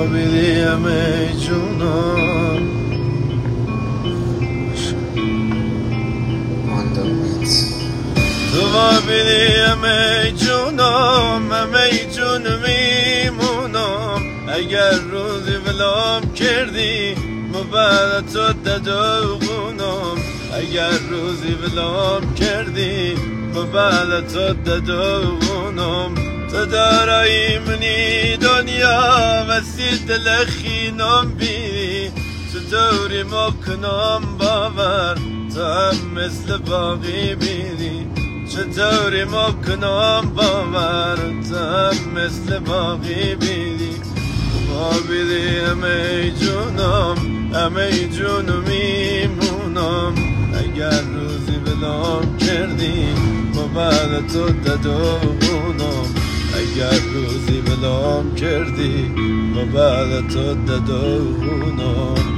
بیدیم ای جونم تو بیدیم ای جونم ای جون میمونم اگر روزی ولام کردی بعد تو ددوغونم اگر روزی ولام کردی بعد تو ددوغونم تو دارایی منی دنیا وسی دلخینم بی چطوری مکنم باور تو هم مثل باقی بیری چطوری مکنم باور تو هم مثل باقی بیری ما بیدیم ای جونم ای جون میمونم اگر روزی بلام کردی و بعد تو ددوغونم اگر روزی بلام کردی و بعد تو ددوغونم